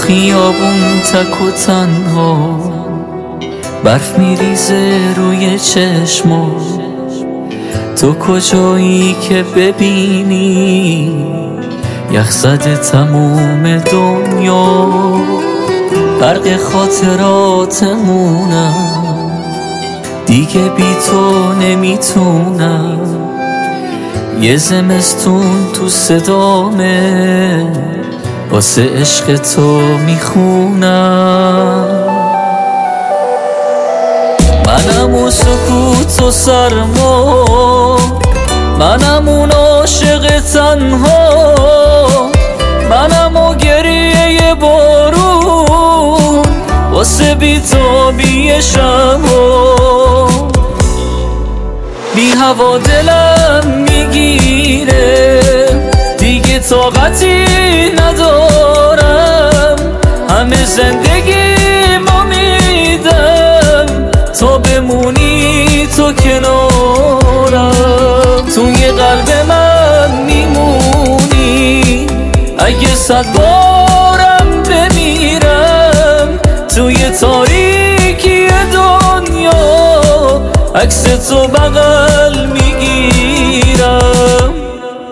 خیابون تک و تنها، برف میریزه روی چشما. تو کجایی که ببینی یخ زده تموم دنیا؟ غرق خاطراتمونم، دیگه بی تو نمیتونم. یه زمستون تو صدامه، واسه عشق تو میخونم. منم اون سکوت و سرما، منم اون عاشق تنها، منم اون گریه بارون واسه بی‌تابی شبا. بی هوا دلم میگیره، دیگه طاقتی ندارم. همه زندگیمو میدم تا بمونی تو کنارم. توی قلب من میمونی، اگه 100 بارم بمیرم. توی تاریکی دنیا عکس تو بغل میگیرم.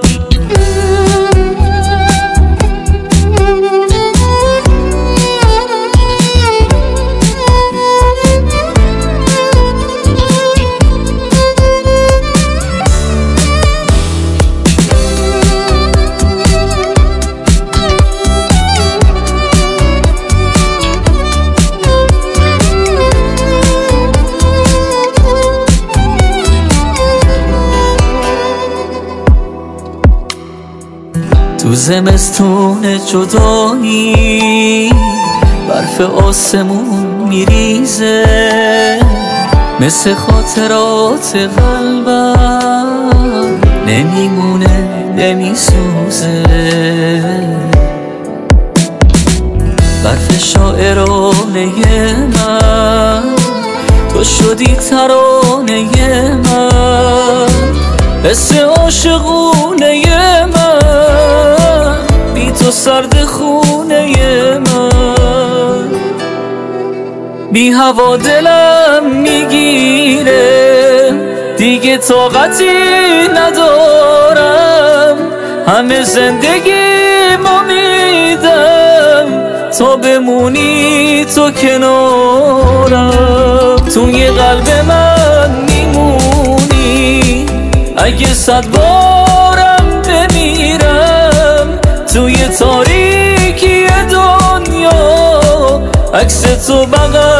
تو زمستون جدایی برف آسمون میریزه، مثل خاطرات قلبم نمیمونه نمیسوزه. برف شاعرانه من، تو شدی ترانه من. حس عاشقونه من، بی تو سرد خونه من. بی هوا دلم میگیره، دیگه طاقتی ندارم. همه زندگیمو میدم تا بمونی تو کنارم. توی قلب من میمونی، اگه 100 بارم بمیرم. توی تاریکی دنیا عکس تو بغل